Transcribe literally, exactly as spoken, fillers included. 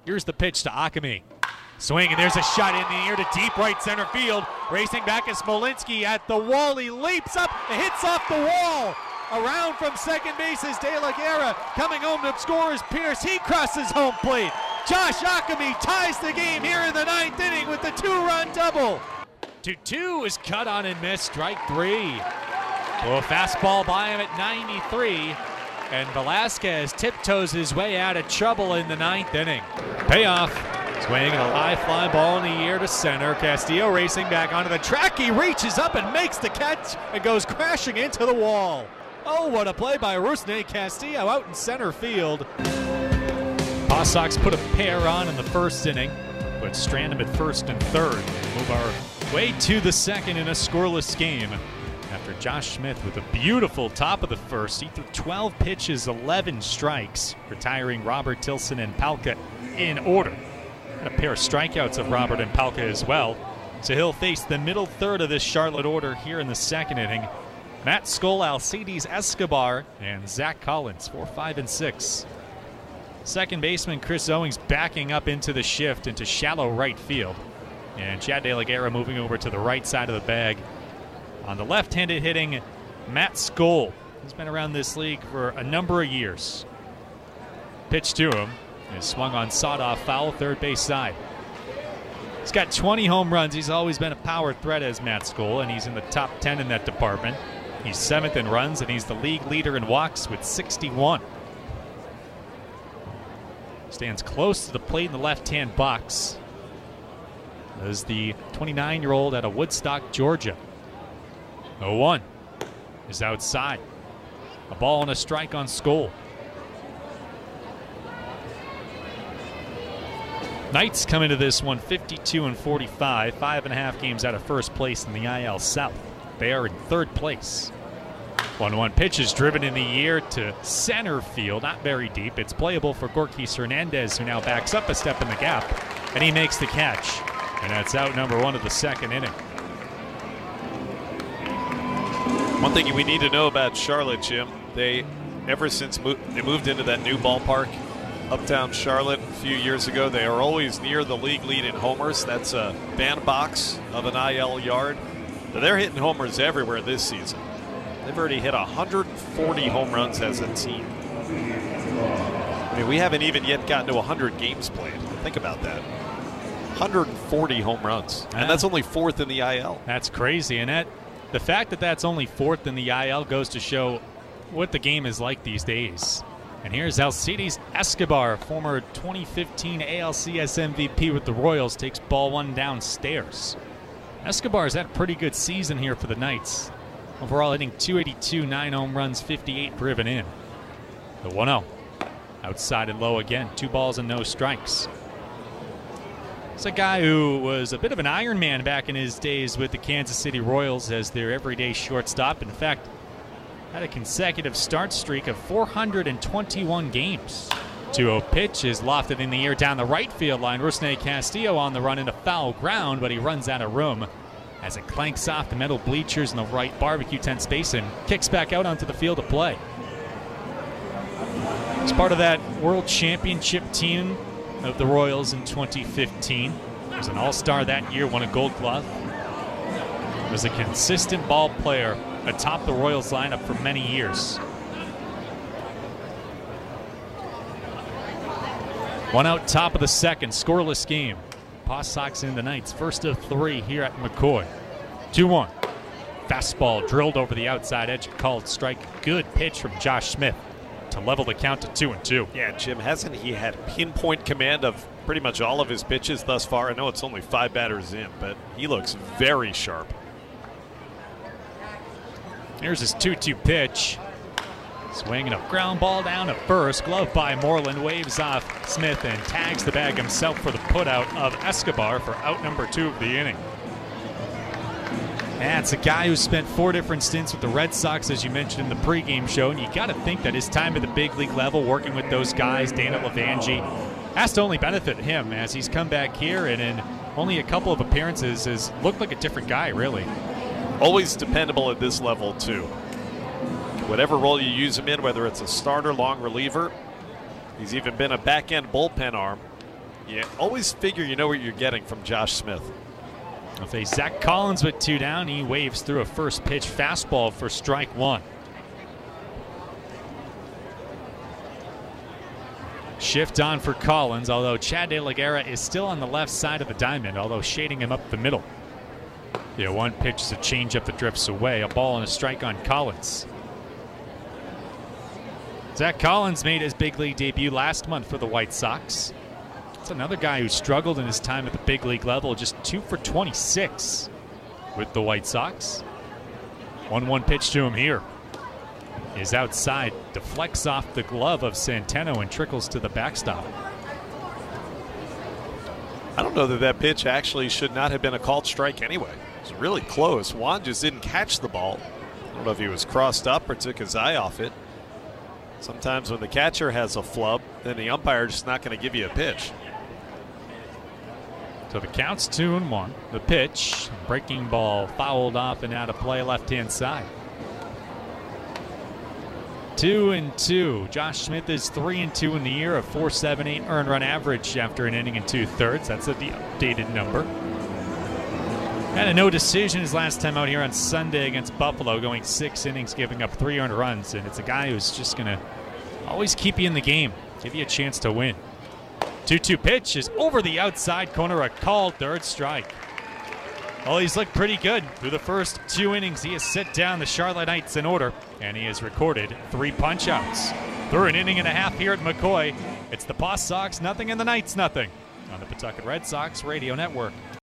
Here's the pitch to Akami. Swing, and there's a shot in the air to deep right center field. Racing back is Smolinski at the wall. He leaps up and hits off the wall. Around from second base is De La Guerra. Coming home to score is Pierce. He crosses home plate. Josh Akami ties the game here in the ninth inning with the two-run double. two two is cut on and missed. Strike three. So a fastball by him at ninety-three. And Velasquez tiptoes his way out of trouble in the ninth inning. Payoff. Swinging a high fly ball in the air to center. Castillo racing back onto the track. He reaches up and makes the catch and goes crashing into the wall. Oh, what a play by Rusney Castillo out in center field. Paw Sox put a pair on in the first inning, but Strandham at first and third. Move our way to the second in a scoreless game. After Josh Smith with a beautiful top of the first, he threw twelve pitches, eleven strikes, retiring Robert Tilson and Palka in order. And a pair of strikeouts of Robert and Palka as well. So he'll face the middle third of this Charlotte order here in the second inning. Matt Skoll, Alcides Escobar, and Zach Collins, four, five, and six. Second baseman Chris Owings backing up into the shift into shallow right field. And Chad De La Guerra moving over to the right side of the bag. On the left-handed hitting, Matt Skoll. He's been around this league for a number of years. Pitch to him is swung on sawed-off foul, third base side. He's got twenty home runs. He's always been a power threat as Matt Skoll, and he's in the top ten in that department. He's seventh in runs, and he's the league leader in walks with sixty-one. Stands close to the plate in the left-hand box. As the twenty-nine-year-old out of Woodstock, Georgia. oh one is outside. A ball and a strike on Skoll. Knights come into this one fifty-two and forty-five, five and a half games out of first place in the I L South. They are in third place. one one pitch is driven in the air to center field, not very deep. It's playable for Gorkis Hernandez, who now backs up a step in the gap, and he makes the catch. And that's out number one of the second inning. One thing we need to know about Charlotte, Jim, they, ever since mo- they moved into that new ballpark, Uptown Charlotte, a few years ago, they are always near the league lead in homers. That's a bandbox of an I L yard. But they're hitting homers everywhere this season. They've already hit one hundred forty home runs as a team. I mean, we haven't even yet gotten to one hundred games played. Think about that. one hundred forty home runs, and that's only fourth in the I L. That's crazy, and that the fact that that's only fourth in the I L goes to show what the game is like these days. And here's Alcides Escobar, former twenty fifteen A L C S M V P with the Royals, takes ball one downstairs. Escobar's had a pretty good season here for the Knights. Overall hitting two eighty-two, nine home runs, fifty-eight driven in. The one oh. Outside and low again, two balls and no strikes. It's a guy who was a bit of an Iron Man back in his days with the Kansas City Royals as their everyday shortstop. In fact, had a consecutive start streak of four hundred twenty-one games. two oh pitch is lofted in the air down the right field line. Rusney Castillo on the run into foul ground, but he runs out of room as it clanks off the metal bleachers in the right barbecue tent space and kicks back out onto the field of play. As part of that World Championship team of the Royals in twenty fifteen. He was an all-star that year, won a gold glove. Was a consistent ball player atop the Royals lineup for many years. One out, top of the second, scoreless game. Paw Sox in the Knights, first of three here at McCoy. two one. Fastball drilled over the outside edge, called strike. Good pitch from Josh Smith to level the count to two and two. Yeah, Jim, hasn't he had pinpoint command of pretty much all of his pitches thus far? I know it's only five batters in, but he looks very sharp. Here's his two two pitch. Swinging a ground ball down to first. Glove by Moreland, waves off Smith and tags the bag himself for the putout of Escobar for out number two of the inning. That's a guy who spent four different stints with the Red Sox, as you mentioned in the pregame show, and you got to think that his time at the big league level, working with those guys, Dana Lavangie, has to only benefit him as he's come back here and in only a couple of appearances has looked like a different guy, really. Always dependable at this level, too. Whatever role you use him in, whether it's a starter, long reliever, he's even been a back-end bullpen arm. you always figure you know what you're getting from Josh Smith. I'll face Zach Collins with two down. He waves through a first pitch fastball for strike one. Shift on for Collins, although Chad De La Guerra is still on the left side of the diamond, although shading him up the middle. Yeah, one pitch is a changeup that drifts away. A ball and a strike on Collins. Zach Collins made his big league debut last month for the White Sox. It's another guy who struggled in his time at the big league level, just two for twenty-six with the White Sox. one one pitch to him here. Is outside, deflects off the glove of Centeno and trickles to the backstop. I don't know that that pitch actually should not have been a called strike anyway. It was really close. Juan just didn't catch the ball. I don't know if he was crossed up or took his eye off it. Sometimes when the catcher has a flub, then the umpire just not going to give you a pitch. So the count's two and one. The pitch, breaking ball fouled off and out of play left-hand side. Two and two. Josh Smith is three and two in the year, a four point seven eight earned run average after an inning and two thirds. That's the updated number. Had a no decision his last time out here on Sunday against Buffalo, going six innings, giving up three earned runs. And it's a guy who's just going to always keep you in the game, give you a chance to win. two two pitch is over the outside corner, a called third strike. Well, he's looked pretty good through the first two innings. He has set down the Charlotte Knights in order, and he has recorded three punch-outs. Through an inning and a half here at McCoy, it's the Paw Sox nothing and the Knights nothing on the Pawtucket Red Sox Radio Network.